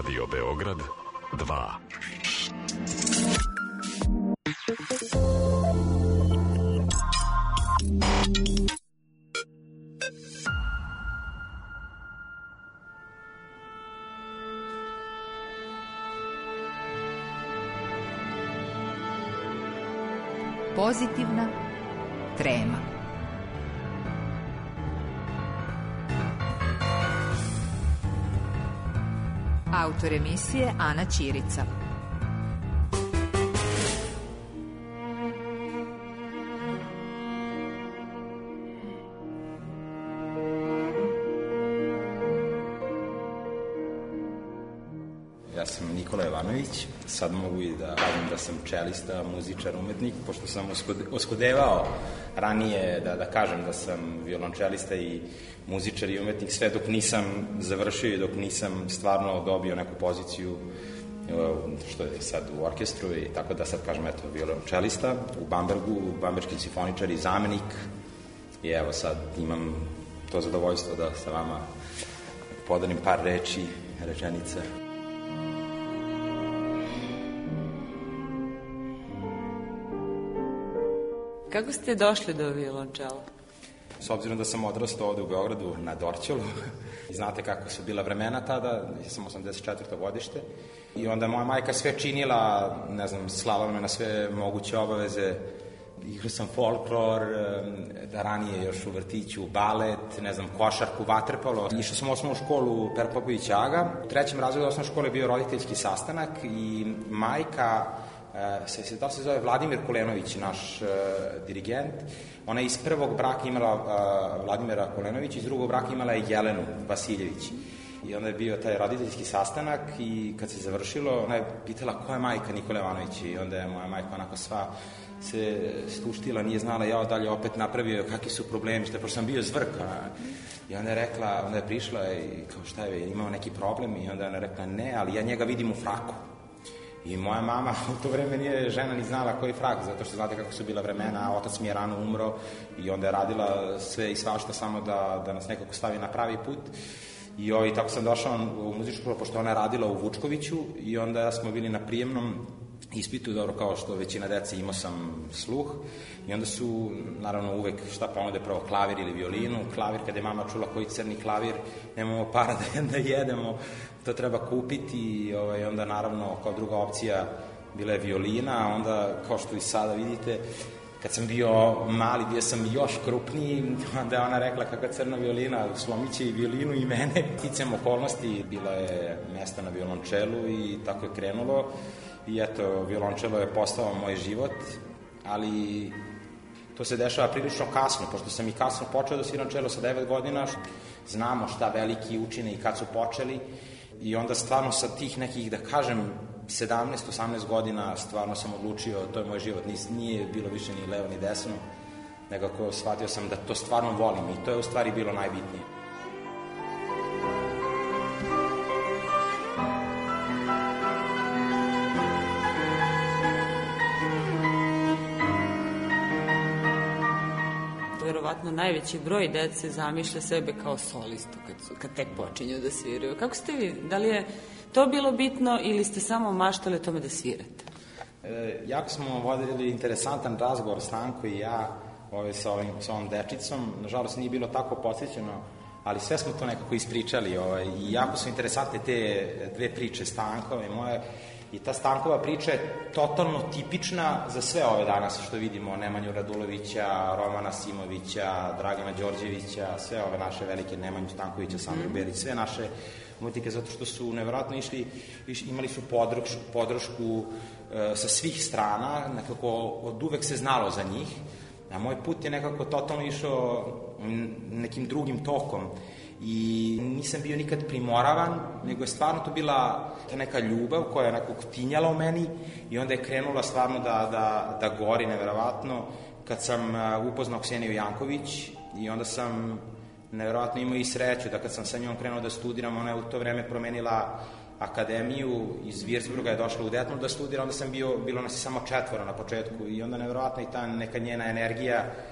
Radio Beograd 2. Pozitivna trema. Autor emisije Ana Ćirica. Ja sam Nikola Jovanović, sad mogu i da kažem da sam čelista, muzičar, umetnik, pošto sam oskudevao ranije da kažem da sam violončelista i muzičar i umetnik, sve dok nisam završio i dok nisam stvarno dobio neku poziciju što je sad u orkestru i tako da sad kažem, eto, violončelista u Bambergu, bamberški simfoničar i zamenik i evo sad imam to zadovoljstvo da sa vama podelim par rečenica. Kako ste došli do violončela? S obzirom da sam odrastao ovde u Beogradu na Dorćolu, znate kako su bila vremena tada, ja sam 84. godište, i onda moja majka sve činila, ne znam, slavala me na sve moguće obaveze, igrao sam folklor, da ranije još u vrtiću, balet, ne znam, košarku, vaterpolo. Išao sam u osnovnu školu Perpopović Aga, u 3. razredu osnovne škole je bio roditeljski sastanak i majka, da se zove Vladimir Kulenović, naš dirigent. Ona je iz prvog braka imala Vladimira Kulenovića, iz drugog braka imala je Jelenu Vasiljević. I onda je bio taj roditeljski sastanak i kad se završilo, ona je pitala ko je majka Nikola Jovanović i onda je moja majka onako sva se stuštila, nije znala ja dalje opet napravio kakvi su problemi, pošto sam bio zvrka. I onda je rekla, onda je prišla i kao šta je, imao neki problem i onda je ona rekla ne, ali ja njega vidim u fraku. I moja mama u to vreme nije žena ni znala koji frak, zato što znate kako su bila vremena, a otac mi je rano umro i onda je radila sve i svašta samo da nas nekako stavi na pravi put. I tako sam došao u muzičku školu, pošto ona je radila u Vučkoviću i onda smo bili na prijemnom ispitu, dobro, kao što većina dece, imao sam sluh i onda su, naravno, uvek šta ponude, prvo klavir ili violinu. Klavir, kada je mama čula koji crni klavir, nemamo para da jedemo, to treba kupiti i onda, naravno, kao druga opcija bila je violina, a onda, kao što i sada vidite, kad sam bio mali, bio sam još krupniji, onda je ona rekla kakva crna violina, slomit će i violinu i mene. Ticam okolnosti, bila je mesta na violončelu i tako je krenulo. I eto, violončelo je postao moj život, ali to se dešava prilično kasno, pošto sam i kasno počeo da sviram čelo sa 9 godina, znamo šta veliki učine i kad su počeli, i onda stvarno sa tih nekih, da kažem, 17-18 godina stvarno sam odlučio, to je moj život, nije bilo više ni levo ni desno, nekako shvatio sam da to stvarno volim i to je u stvari bilo najbitnije. Verovatno najveći broj dece zamišlja sebe kao solistu kad tek počinju da sviraju. Kako ste vi? Da li je to bilo bitno ili ste samo maštali o tome da svirate? Jako smo vodili interesantan razgovor, Stanko i ja, sa ovom dečicom. Nažalost, nije bilo tako posjećeno, ali sve smo to nekako ispričali i jako su interesantne te dve priče, Stankova i moje. I ta Stankova priča je totalno tipična za sve ove danas što vidimo, Nemanju Radulovića, Romana Simovića, Dragana Đorđevića, sve ove naše velike, Nemanju Stankovića, Sandru Berić, sve naše umetnike, zato što su nevjerojatno imali su podršku sa svih strana, nekako od uvek se znalo za njih, a moj put je nekako totalno išao nekim drugim tokom. I nisam bio nikad primoravan, nego je stvarno to bila ta neka ljubav koja je nekako tinjala u meni i onda je krenula stvarno da gori neverovatno kad sam upoznao Kseniju Janković i onda sam neverovatno imao i sreću da kad sam sa njom krenuo da studiram, ona je u to vreme promenila akademiju, iz Virsburga je došla u Detmold da studira, onda sam bilo nas je samo 4 na početku i onda neverovatno i ta neka njena energija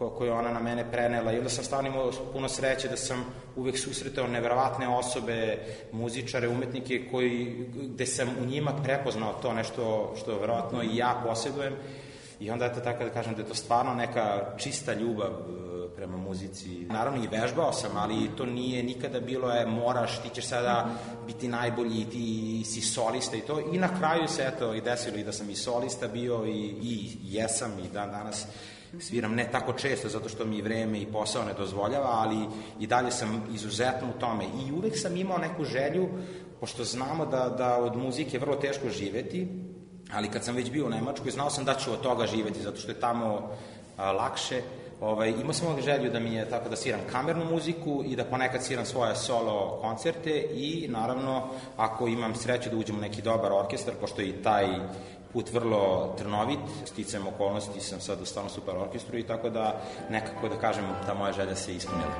koju je ona na mene prenela i onda sam stvarno imao puno sreće da sam uvek susretao neverovatne osobe, muzičare, umetnike gde sam u njima prepoznao to nešto što verovatno i ja posjedujem i onda je to tako da kažem da je to stvarno neka čista ljubav prema muzici. Naravno i vežbao sam, ali to nije nikada bilo moraš, ti ćeš sada biti najbolji, ti si solista i to. I na kraju se eto i desilo i da sam i solista bio i jesam i danas sviram ne tako često zato što mi vreme i posao ne dozvoljava, ali i dalje sam izuzetno u tome. I uvek sam imao neku želju, pošto znamo da od muzike je vrlo teško živeti, ali kad sam već bio u Nemačkoj, znao sam da ću od toga živeti, zato što je tamo lakše. Imao sam želju da mi je tako da sviram kamernu muziku i da ponekad sviram svoje solo koncerte i naravno ako imam sreću da uđem u neki dobar orkestar, pošto je i taj put vrlo trnovit, sticajem okolnosti sam sad u stvarno super orkestru i tako da nekako da kažem ta moja želja se ispunila.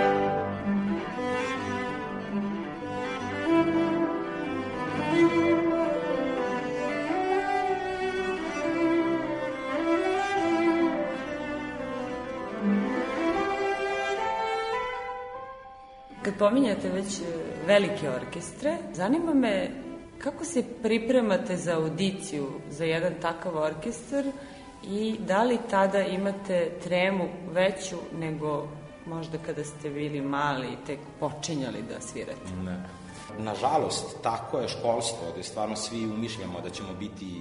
Kad pominjate već velike orkestre, zanima me kako se pripremate za audiciju za jedan takav orkestar i da li tada imate tremu veću nego možda kada ste bili mali i tek počinjali da svirate? Ne. Nažalost, tako je školstvo, gde stvarno svi umišljamo da ćemo biti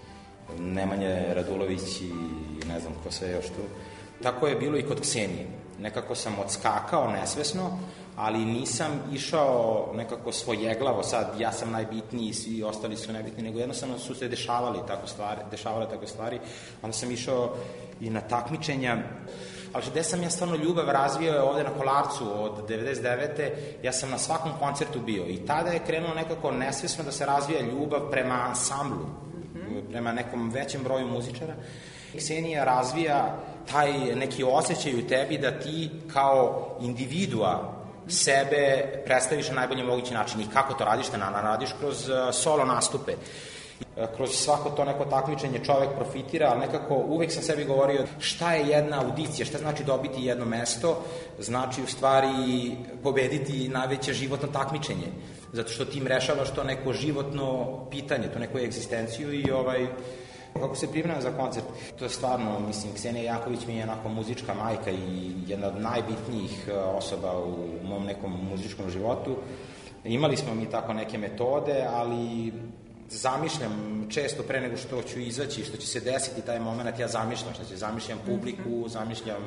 Nemanje Radulović i ne znam ko sve još tu. Tako je bilo i kod Ksenije. Nekako sam odskakao nesvesno, ali nisam išao nekako svojeglavo, sad ja sam najbitniji, svi ostali su najbitniji, nego jednostavno su se dešavale takve stvari. Onda sam išao i na takmičenja, ali gde sam ja stvarno ljubav razvio ovde na Kolarcu od 99. Ja sam na svakom koncertu bio i tada je krenulo nekako nesvesno da se razvija ljubav prema ansamblu, prema nekom većem broju muzičara. Ksenija razvija taj neki osjećaj u tebi da ti kao individua sebe predstaviš na najbolji mogući način. I kako to radiš? Radiš kroz solo nastupe. Kroz svako to neko takmičenje čovek profitira, ali nekako uvek sam sebi govorio šta je jedna audicija, šta znači dobiti jedno mesto, znači u stvari pobediti najveće životno takmičenje, zato što tim rešavaš to neko životno pitanje, to neku egzistenciju i kako se pripremam za koncert, to je stvarno, mislim, Ksenija Janković mi je onako muzička majka i jedna od najbitnijih osoba u mom nekom muzičkom životu. Imali smo mi tako neke metode, ali zamišljam često pre nego što ću izaći, što će se desiti taj moment, ja zamišljam publiku, zamišljam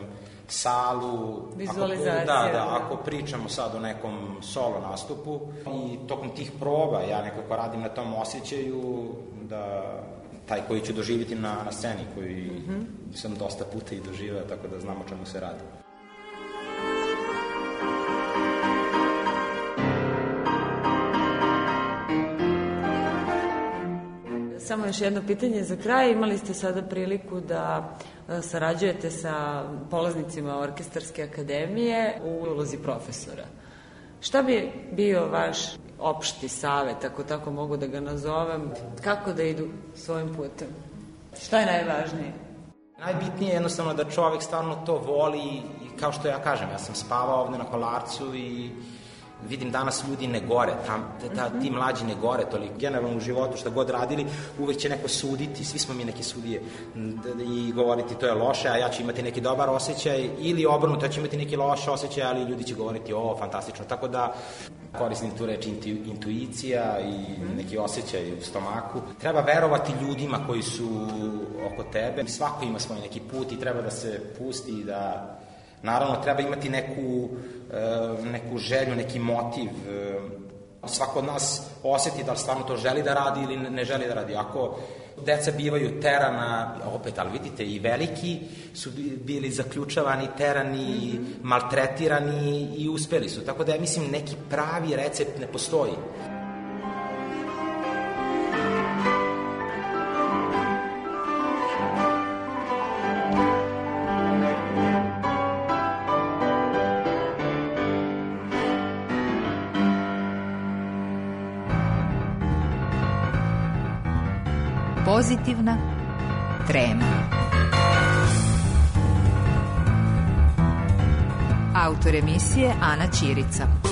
salu. Vizualizacija. Ako pričamo sad o nekom solo nastupu i tokom tih proba ja nekako radim na tom osjećaju da taj koji ću doživjeti na sceni, koji sam dosta puta i doživao, tako da znam o čemu se radi. Samo još jedno pitanje za kraj. Imali ste sada priliku da sarađujete sa polaznicima Orkestarske akademije u ulozi profesora. Šta bi bio vaš opšti savet, ako tako mogu da ga nazovem, kako da idu svojim putem? Šta je najvažnije? Najbitnije je jednostavno da čovek stvarno to voli i kao što ja kažem, ja sam spavao ovde na Kolarcu i vidim danas ljudi ne gore, ti mlađi ne gore toliko. Generalno u životu šta god radili, uvek će neko suditi, svi smo mi neke sudije i govoriti to je loše, a ja ću imati neki dobar osjećaj ili obrnuto, ja ću imati neki loš osjećaj, ali ljudi će govoriti fantastično. Tako da koristim tu reč intuicija i neki osjećaj u stomaku. Treba verovati ljudima koji su oko tebe. Svako ima svoj neki put i treba da se pusti i da... Naravno, treba imati neku želju, neki motiv. Svako od nas osjeti da li stvarno to želi da radi ili ne želi da radi. Ako deca bivaju terana, opet, ali vidite, i veliki su bili zaključavani, terani, maltretirani i uspeli su. Tako da ja mislim neki pravi recept ne postoji. Pozitivna trema. Autor emisije Ana Ćirica.